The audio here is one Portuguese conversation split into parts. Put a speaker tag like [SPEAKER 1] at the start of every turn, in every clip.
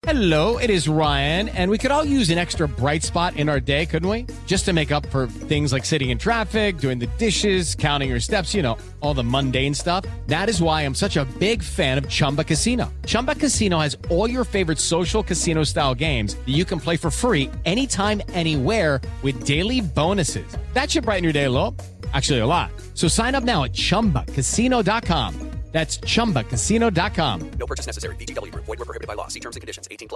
[SPEAKER 1] Hello, it is Ryan, and we could all use an extra bright spot in our day, couldn't we? Just to make up for things like sitting in traffic, doing the dishes, counting your steps, you know, all the mundane stuff. That is why I'm such a big fan of Chumba Casino. Chumba Casino has all your favorite social casino-style games that you can play for free anytime, anywhere with daily bonuses. That should brighten your day a little. Actually, a lot. So sign up now at ChumbaCasino.com. That's ChumbaCasino.com.
[SPEAKER 2] No purchase necessary. VGW Group. Void where prohibited by law. See terms and conditions. 18+.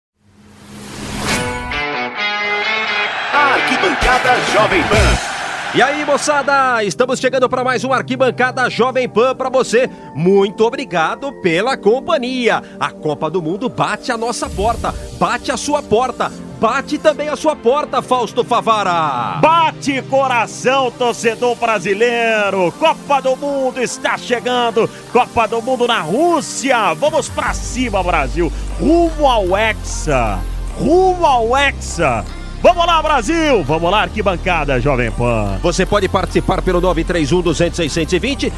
[SPEAKER 3] Arquibancada Jovem Pan.
[SPEAKER 4] E aí, moçada, estamos chegando para mais um Arquibancada Jovem Pan para você. Muito obrigado pela companhia. A Copa do Mundo bate a nossa porta, bate a sua porta. Bate também a sua porta, Fausto Favara.
[SPEAKER 5] Bate coração, torcedor brasileiro. Copa do Mundo está chegando. Copa do Mundo na Rússia. Vamos pra cima, Brasil. Rumo ao Hexa. Rumo ao Hexa. Vamos lá, Brasil! Vamos lá, Arquibancada Jovem Pan.
[SPEAKER 4] Você pode participar pelo 931-200-620,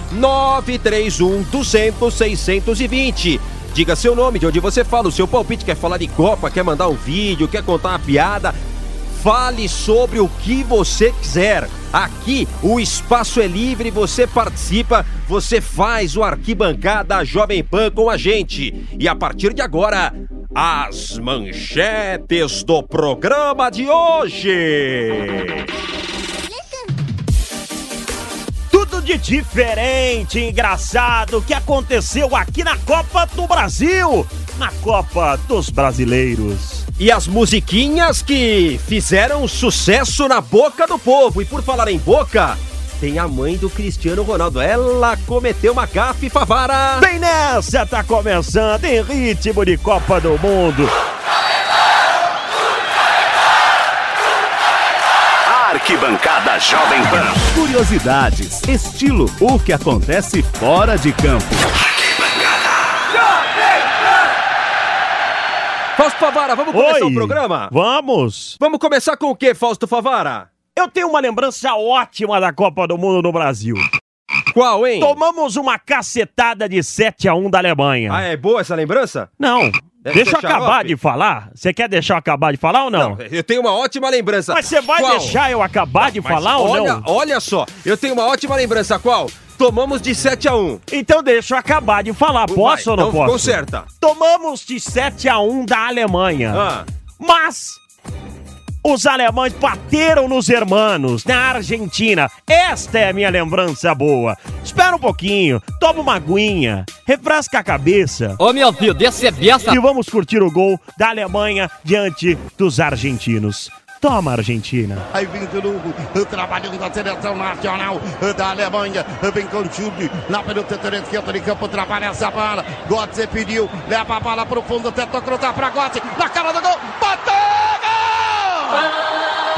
[SPEAKER 4] 931-200-620. Diga seu nome, de onde você fala, o seu palpite, quer falar de Copa, quer mandar um vídeo, quer contar uma piada. Fale sobre o que você quiser. Aqui o espaço é livre, você participa, você faz o Arquibancada Jovem Pan com a gente. E a partir de agora, as manchetes do programa de hoje.
[SPEAKER 5] Tudo de diferente, engraçado, que aconteceu aqui na Copa do Brasil, na Copa dos Brasileiros.
[SPEAKER 4] E as musiquinhas que fizeram sucesso na boca do povo. E por falar em boca, tem a mãe do Cristiano Ronaldo. Ela cometeu uma gafe, Favara.
[SPEAKER 5] Bem nessa, tá começando em ritmo de Copa do Mundo.
[SPEAKER 3] Arquibancada Jovem Pan.
[SPEAKER 6] Curiosidades, estilo, o que acontece fora de campo.
[SPEAKER 4] Fausto Favara, vamos começar o programa?
[SPEAKER 5] Vamos!
[SPEAKER 4] Vamos começar com o que, Fausto Favara?
[SPEAKER 5] Eu tenho uma lembrança ótima da Copa do Mundo no Brasil.
[SPEAKER 4] Qual, hein?
[SPEAKER 5] Tomamos uma cacetada de 7-1 da Alemanha.
[SPEAKER 4] Ah, é boa essa lembrança?
[SPEAKER 5] Não. Deixa eu acabar de falar. Você quer deixar eu acabar de falar ou não?
[SPEAKER 4] Não, eu tenho uma ótima lembrança.
[SPEAKER 5] Mas você vai deixar eu acabar de falar ou não?
[SPEAKER 4] Olha só, eu tenho uma ótima lembrança. Qual? Tomamos de 7-1.
[SPEAKER 5] Então deixa eu acabar de falar. Posso ou não posso?
[SPEAKER 4] Conserta.
[SPEAKER 5] Tomamos de 7-1 da Alemanha. Mas os alemães bateram nos hermanos na Argentina. Esta é a minha lembrança boa. Espera um pouquinho, toma uma aguinha, refresca a cabeça.
[SPEAKER 7] Ô meu filho, deixa ser besta.
[SPEAKER 5] E vamos curtir o gol da Alemanha diante dos argentinos. Toma, Argentina.
[SPEAKER 8] Aí vem de novo, trabalhando da seleção nacional da Alemanha. Vem com o chute lá pelo setor esquerdo de campo, trabalha essa bola. Götze pediu, leva a bola pro fundo, tentou cruzar pra Götze, na cara do gol, bateu! Gol!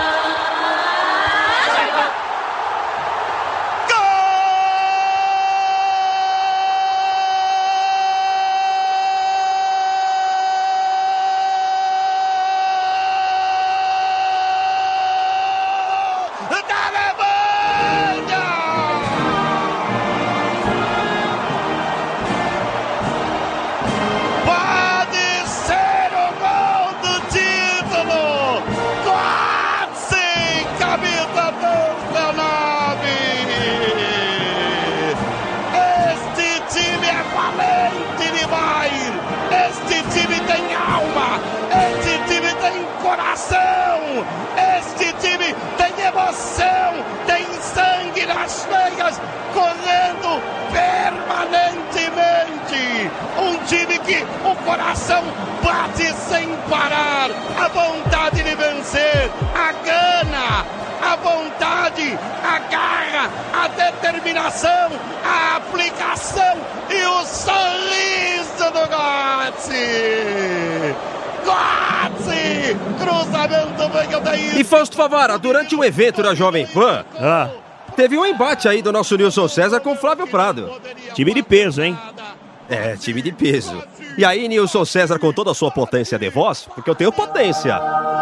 [SPEAKER 8] Este time tem emoção, tem sangue nas veias, correndo permanentemente. Um time que o coração bate sem parar. A vontade de vencer, a gana, a vontade, a garra, a determinação, a aplicação e o sorriso do Götze. Götze! Cruzamento veio daí.
[SPEAKER 4] E Fausto Favara, durante um evento da Jovem Pan, teve um embate aí do nosso Nilson César com o Flávio Prado.
[SPEAKER 5] Time de peso, hein?
[SPEAKER 4] É, time de peso. E aí, Nilson César, com toda a sua potência de voz, porque eu tenho potência.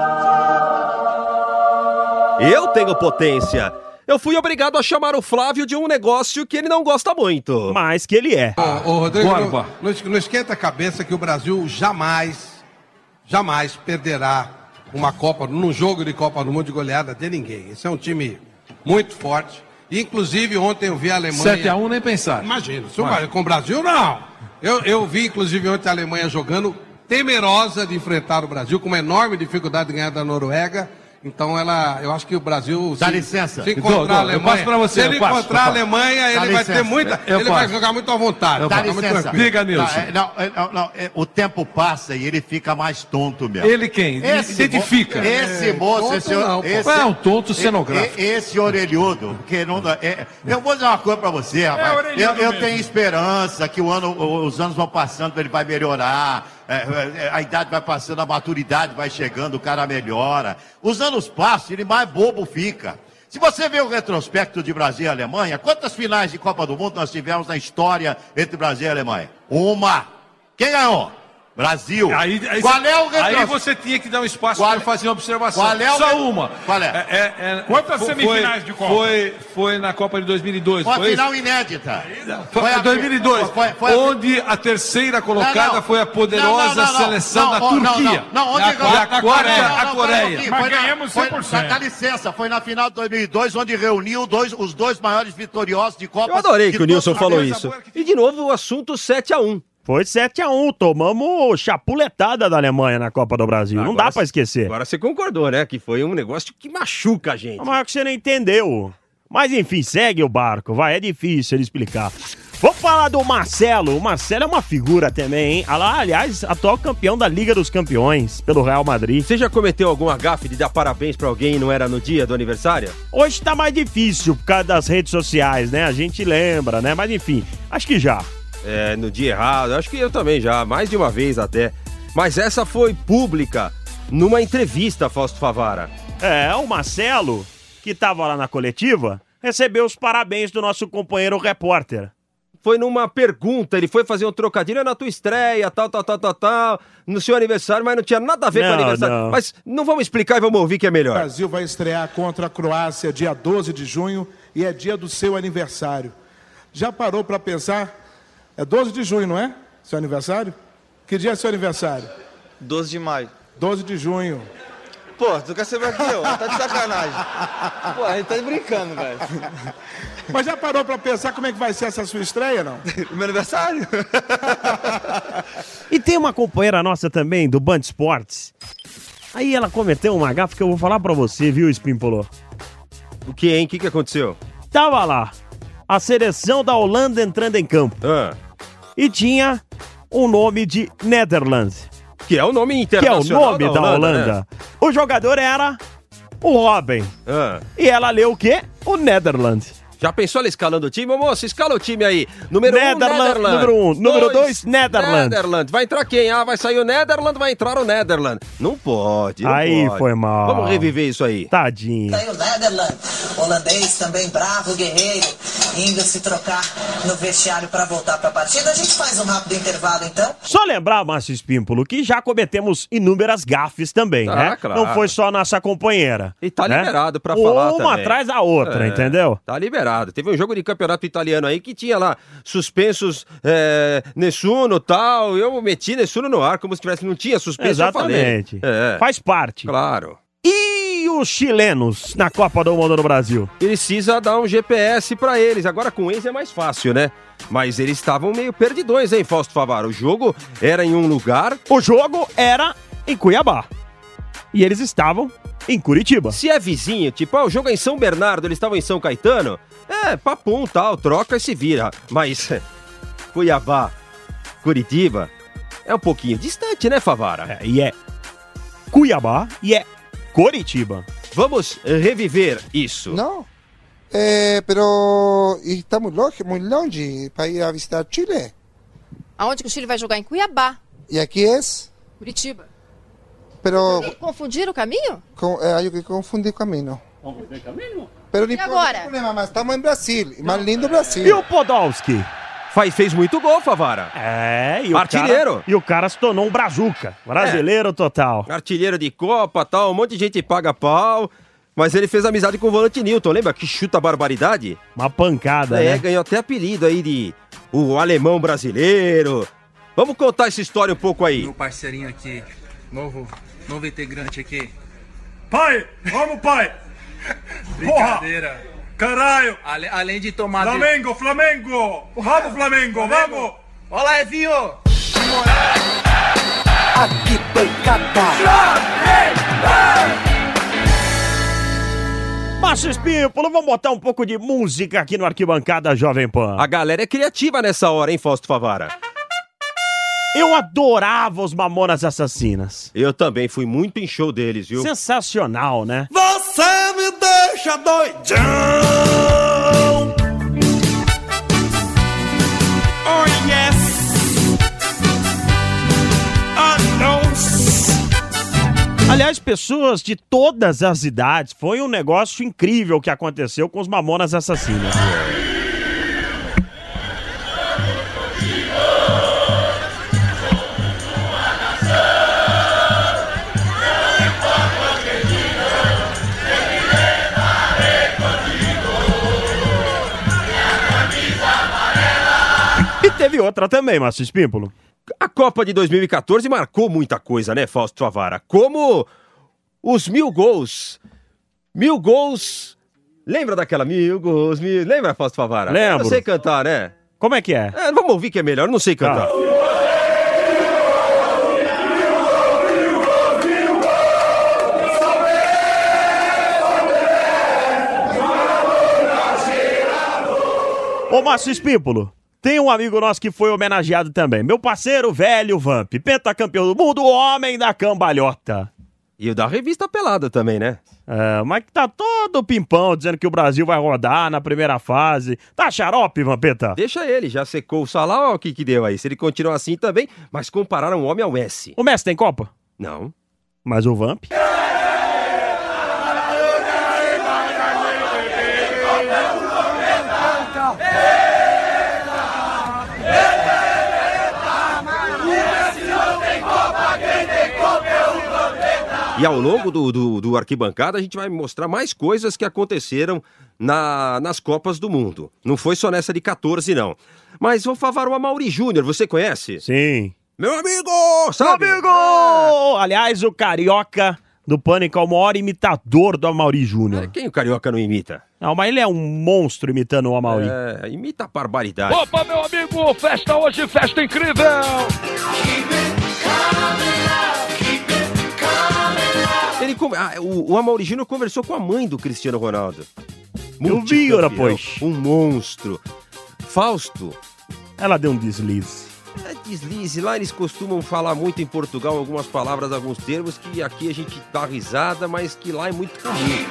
[SPEAKER 4] Eu tenho potência. Eu fui obrigado a chamar o Flávio de um negócio que ele não gosta muito.
[SPEAKER 5] Mas que ele é.
[SPEAKER 9] Ô Rodrigo, não esquenta a cabeça que o Brasil jamais
[SPEAKER 7] jamais perderá uma Copa, num jogo de Copa do Mundo de goleada de ninguém. Esse é um time muito forte. Inclusive, ontem eu vi a Alemanha...
[SPEAKER 9] 7-1 nem pensar.
[SPEAKER 7] Imagina, com o Brasil, não. Eu vi, inclusive, ontem a Alemanha jogando temerosa de enfrentar o Brasil, com uma enorme dificuldade de ganhar da Noruega. Então, eu acho que o Brasil...
[SPEAKER 8] Dá licença.
[SPEAKER 7] Se encontrar a Alemanha...
[SPEAKER 9] Eu passo pra você,
[SPEAKER 7] se ele encontrar a Alemanha, ele vai ter muita... Ele vai jogar muito à vontade.
[SPEAKER 8] Dá licença.
[SPEAKER 9] Diga, Nilson.
[SPEAKER 8] Não, o tempo passa e ele fica mais tonto mesmo.
[SPEAKER 9] Ele quem? Identifica.
[SPEAKER 8] Esse moço,
[SPEAKER 9] É um tonto cenográfico.
[SPEAKER 8] Esse orelhudo, que não dá... eu vou dizer uma coisa pra você, rapaz. Eu tenho esperança que os anos vão passando, ele vai melhorar. A idade vai passando, a maturidade vai chegando, o cara melhora. Os anos passam, ele mais bobo fica. Se você vê o retrospecto de Brasil e Alemanha, quantas finais de Copa do Mundo nós tivemos na história entre Brasil e Alemanha? Uma. Quem ganhou? Brasil. Qual é o retrospecto?
[SPEAKER 9] Aí você tinha que dar um espaço para fazer uma observação. Só uma.
[SPEAKER 8] Qual é?
[SPEAKER 9] Quantas semifinais de Copa? Foi na Copa de 2002.
[SPEAKER 8] Uma final inédita.
[SPEAKER 9] Foi 2002. Onde a terceira colocada foi a poderosa seleção da Turquia. A quarta, a Coreia.
[SPEAKER 8] Mas ganhamos 100%. Dá licença, foi na final de 2002, onde reuniu os dois maiores vitoriosos de Copa.
[SPEAKER 4] Eu adorei que o Nilson falou isso. E de novo o assunto 7-1.
[SPEAKER 5] Foi 7-1, tomamos chapuletada da Alemanha na Copa do Brasil, não dá pra esquecer.
[SPEAKER 4] Agora você concordou, né, que foi um negócio que machuca a gente.
[SPEAKER 5] Mas é que você não entendeu. Mas enfim, segue o barco, vai, é difícil ele explicar. Vamos falar do Marcelo, o Marcelo é uma figura também, hein? Aliás, atual campeão da Liga dos Campeões, pelo Real Madrid.
[SPEAKER 4] Você já cometeu algum agafe de dar parabéns pra alguém e não era no dia do aniversário?
[SPEAKER 5] Hoje tá mais difícil por causa das redes sociais, né? A gente lembra, né? Mas enfim, acho que já.
[SPEAKER 4] No dia errado, acho que eu também já, mais de uma vez até. Mas essa foi pública, numa entrevista, Fausto Favara.
[SPEAKER 5] O Marcelo, que tava lá na coletiva, recebeu os parabéns do nosso companheiro repórter.
[SPEAKER 4] Foi numa pergunta, ele foi fazer um trocadilho na tua estreia, tal, no seu aniversário, mas não tinha nada a ver com o aniversário. Não. Mas não vamos explicar e vamos ouvir que é melhor.
[SPEAKER 10] O Brasil vai estrear contra a Croácia dia 12 de junho e é dia do seu aniversário. Já parou para pensar? É 12 de junho, não é? Seu aniversário? Que dia é seu aniversário?
[SPEAKER 11] 12 de maio.
[SPEAKER 10] 12 de junho.
[SPEAKER 11] Pô, tu quer saber aqui, ó? Tá de sacanagem. Pô, a gente tá brincando, velho.
[SPEAKER 10] Mas já parou pra pensar como é que vai ser essa sua estreia, não?
[SPEAKER 11] Meu aniversário?
[SPEAKER 5] E tem uma companheira nossa também, do Band Esportes. Aí ela cometeu uma gafe que eu vou falar pra você, viu, Espímpolo?
[SPEAKER 4] O que, hein? O que aconteceu?
[SPEAKER 5] Tava lá, a seleção da Holanda entrando em campo. E tinha o nome de Netherlands.
[SPEAKER 4] Que é o nome internacional.
[SPEAKER 5] Que é o nome da Holanda. Né? O jogador era o Robin. E ela leu o quê? O Netherlands.
[SPEAKER 4] Já pensou ela escalando o time? Ô, moço, escala o time aí. Número 1, Netherlands.
[SPEAKER 5] Número 1. Número 2, Netherlands.
[SPEAKER 4] Netherlands. Vai entrar quem? Vai sair o Netherlands, vai entrar o Netherlands. Não pode, não
[SPEAKER 5] aí
[SPEAKER 4] pode.
[SPEAKER 5] Foi mal.
[SPEAKER 4] Vamos reviver isso aí.
[SPEAKER 5] Tadinho.
[SPEAKER 12] Saiu o Netherlands, holandês também bravo, guerreiro, indo se trocar no vestiário para voltar para a partida. A gente faz um rápido intervalo, então.
[SPEAKER 5] Só lembrar, Márcio Espímpolo, que já cometemos inúmeras gafes também, né?
[SPEAKER 4] Claro.
[SPEAKER 5] Não foi só nossa companheira.
[SPEAKER 4] E tá
[SPEAKER 5] né?
[SPEAKER 4] liberado pra falar também.
[SPEAKER 5] Uma atrás da outra, entendeu?
[SPEAKER 4] Tá liberado. Teve um jogo de campeonato italiano aí que tinha lá suspensos Nessuno e tal. Eu meti Nessuno no ar como se tivesse, não tinha suspenso.
[SPEAKER 5] Exatamente. Faz parte.
[SPEAKER 4] Claro.
[SPEAKER 5] E os chilenos na Copa do Mundo do Brasil?
[SPEAKER 4] Precisa dar um GPS pra eles. Agora com eles é mais fácil, né? Mas eles estavam meio perdidões, hein, Fausto Favara? O jogo era em um lugar...
[SPEAKER 5] O jogo era em Cuiabá. E eles estavam em Curitiba.
[SPEAKER 4] Se é vizinho, tipo, o jogo é em São Bernardo, eles estavam em São Caetano, papum, tal, troca e se vira. Mas Cuiabá, Curitiba, é um pouquinho distante, né, Favara?
[SPEAKER 5] E é Cuiabá e é Curitiba.
[SPEAKER 4] Vamos reviver isso.
[SPEAKER 13] Não, pero estamos muito longe para ir a visitar Chile.
[SPEAKER 14] Aonde que o Chile vai jogar? Em Cuiabá.
[SPEAKER 13] E aqui é?
[SPEAKER 14] Curitiba.
[SPEAKER 13] Pero...
[SPEAKER 14] Confundiram o caminho?
[SPEAKER 13] Eu que confundi o caminho.
[SPEAKER 14] Confundiu o caminho?
[SPEAKER 13] Pero
[SPEAKER 14] e agora?
[SPEAKER 13] Problema, mas estamos em Brasil, mais lindo Brasil.
[SPEAKER 5] E o Podolski?
[SPEAKER 4] Fez muito gol, Favara.
[SPEAKER 5] E o artilheiro. E o cara se tornou um brazuca. Brasileiro total.
[SPEAKER 4] Artilheiro de Copa, tal, um monte de gente paga pau. Mas ele fez amizade com o volante Newton, lembra? Que chuta barbaridade.
[SPEAKER 5] Uma pancada, né?
[SPEAKER 4] Ganhou até apelido aí de o alemão brasileiro. Vamos contar essa história um pouco aí.
[SPEAKER 15] Meu parceirinho aqui, Novo integrante aqui.
[SPEAKER 16] Pai! Vamos, pai!
[SPEAKER 15] Brincadeira.
[SPEAKER 16] Porra. Caralho!
[SPEAKER 15] Além de tomar...
[SPEAKER 16] Flamengo! Vamos, Flamengo! Vamos!
[SPEAKER 15] Olá, Evinho!
[SPEAKER 17] Arquibancada
[SPEAKER 5] Márcio Espímpolo, vamos botar um pouco de música aqui no Arquibancada Jovem Pan.
[SPEAKER 4] A galera é criativa nessa hora, hein, Fausto Favara?
[SPEAKER 5] Eu adorava os Mamonas Assassinas.
[SPEAKER 4] Eu também fui muito em show deles, viu?
[SPEAKER 5] Sensacional, né?
[SPEAKER 17] Você me deixa doidão. Oh yes. Oh no.
[SPEAKER 5] Aliás, pessoas de todas as idades, foi um negócio incrível que aconteceu com os Mamonas Assassinas. E teve outra também, Márcio Espímpolo.
[SPEAKER 4] A Copa de 2014 marcou muita coisa, né, Fausto Favara? Como os 1000 gols. 1000 gols. Lembra daquela 1000 gols? Lembra, Fausto Favara?
[SPEAKER 5] Lembro.
[SPEAKER 4] Eu sei cantar, né?
[SPEAKER 5] Como é que é?
[SPEAKER 4] Vamos ouvir que é melhor, eu não sei cantar.
[SPEAKER 5] Ô, Márcio Espímpolo. Tem um amigo nosso que foi homenageado também. Meu parceiro velho Vamp, pentacampeão do mundo, o homem da cambalhota.
[SPEAKER 4] E o da revista Pelada também, né?
[SPEAKER 5] É, mas que tá todo pimpão, dizendo que o Brasil vai rodar na primeira fase. Tá xarope, Vampeta?
[SPEAKER 4] Deixa ele, já secou o salário, olha o que deu aí. Se ele continuar assim também, mas compararam o homem ao Messi.
[SPEAKER 5] O Messi tem Copa?
[SPEAKER 4] Não.
[SPEAKER 5] Mas o Vamp?
[SPEAKER 4] E ao longo do Arquibancada a gente vai mostrar mais coisas que aconteceram nas Copas do Mundo. Não foi só nessa de 14, não. Mas vou falar o Amaury Júnior, você conhece?
[SPEAKER 5] Sim.
[SPEAKER 4] Meu amigo! Sabe?
[SPEAKER 5] Meu amigo! Aliás, o Carioca do Pânico é o maior imitador do Amaury Júnior.
[SPEAKER 4] Quem o Carioca não imita?
[SPEAKER 5] Não, mas ele é um monstro imitando o Amaury.
[SPEAKER 4] Imita a barbaridade.
[SPEAKER 18] Opa, meu amigo! Festa hoje, festa incrível!
[SPEAKER 4] O Amaury Júnior conversou com a mãe do Cristiano Ronaldo.
[SPEAKER 5] Eu vi, ora, pois.
[SPEAKER 4] Um monstro. Fausto.
[SPEAKER 5] Ela deu um deslize.
[SPEAKER 4] Deslize. Lá eles costumam falar muito em Portugal algumas palavras, alguns termos que aqui a gente dá risada, mas que lá é muito comum.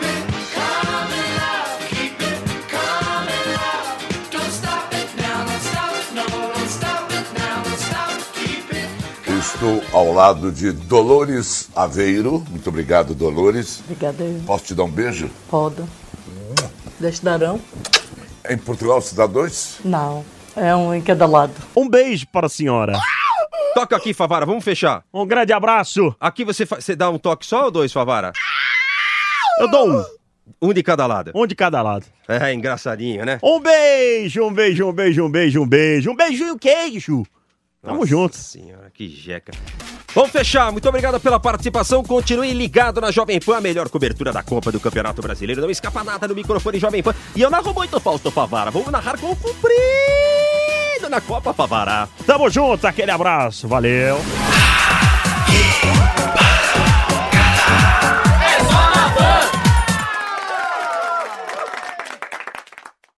[SPEAKER 19] Estou ao lado de Dolores Aveiro. Muito obrigado, Dolores.
[SPEAKER 20] Obrigada.
[SPEAKER 19] Posso te dar um beijo?
[SPEAKER 20] Pode. Deixa darão?
[SPEAKER 19] Em Portugal se dá 2?
[SPEAKER 20] Não, é um em cada lado.
[SPEAKER 5] Um beijo para a senhora.
[SPEAKER 4] Toca aqui, Favara, vamos fechar.
[SPEAKER 5] Um grande abraço.
[SPEAKER 4] Aqui você dá um toque só ou 2, Favara?
[SPEAKER 5] Eu dou um.
[SPEAKER 4] Um de cada lado.
[SPEAKER 5] Um de cada lado.
[SPEAKER 4] É, engraçadinho, né?
[SPEAKER 5] Um beijo, um beijo, um beijo, um beijo, um beijo. Um beijinho queijo. Tamo junto.
[SPEAKER 4] Senhora, que jeca. Vamos fechar. Muito obrigado pela participação. Continue ligado na Jovem Pan, a melhor cobertura da Copa do Campeonato Brasileiro. Não escapa nada no microfone Jovem Pan. E eu narro muito, Fausto Favara. Vamos narrar com o comprido na Copa, Favara.
[SPEAKER 5] Tamo junto, aquele abraço. Valeu.